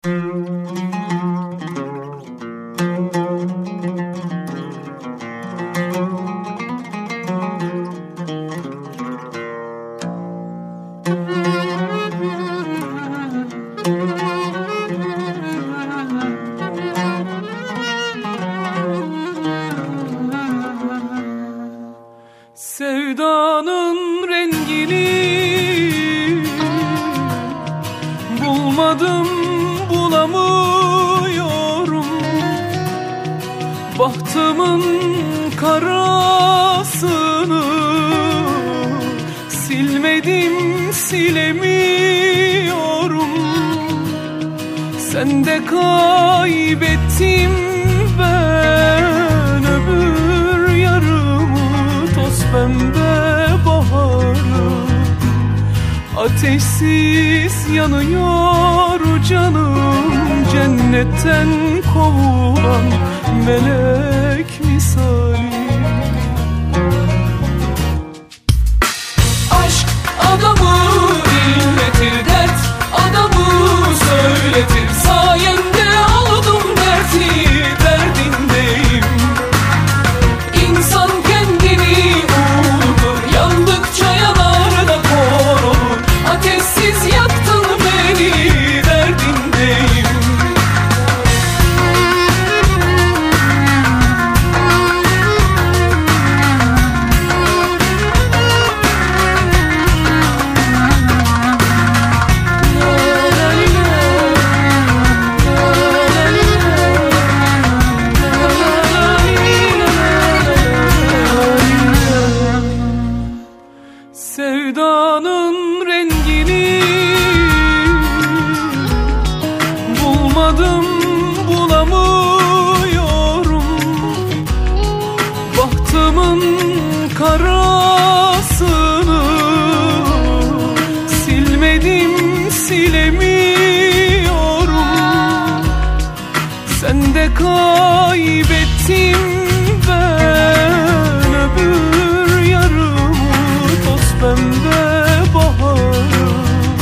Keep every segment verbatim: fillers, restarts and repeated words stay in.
Sevdanın rengini bulmadım, bulamıyorum. Bahtımın karasını silmedim, silemiyorum. Sende kaybettim ben öbür yarımı, toz pembe baharı. Ateşsiz yanıyor canım, cennetten kovulan melek misali. Aşk adamı inletir, dert adamı söyletir. Sayende aldım derti, derdindeyim. İnsan kendini unutur, yandıkça yanar da kor olur. Ateşsiz yaktın beni, derdindeyim. Sevdanın rengini bulmadım, bulamıyorum. Bahtımın karasını silmedim, silemiyorum. Sende kaybettim ben öbür yarımı, toz pembe baharı.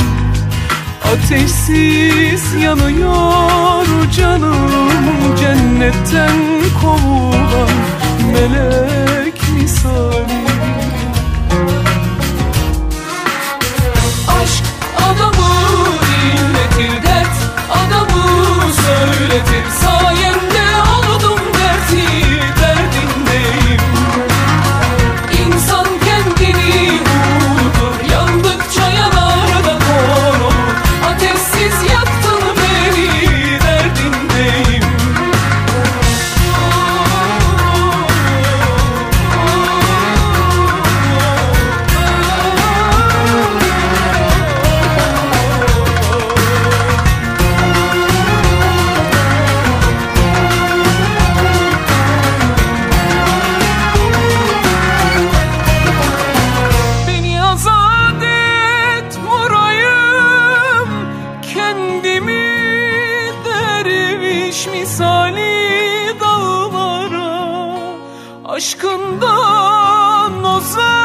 Ateşsiz yanıyor canım, cennetten kovulan melek misali. Aşk adamı inletir, dert adamı söyletir. Sayende aldım derti, derdindeyim. İnsan kendini unutur, yandıkça yanar da kor olur. Ateşsiz yaktın beni, derdindeyim. Beni azat et vurayım, kendimi derviş misali dağlara. Aşkından o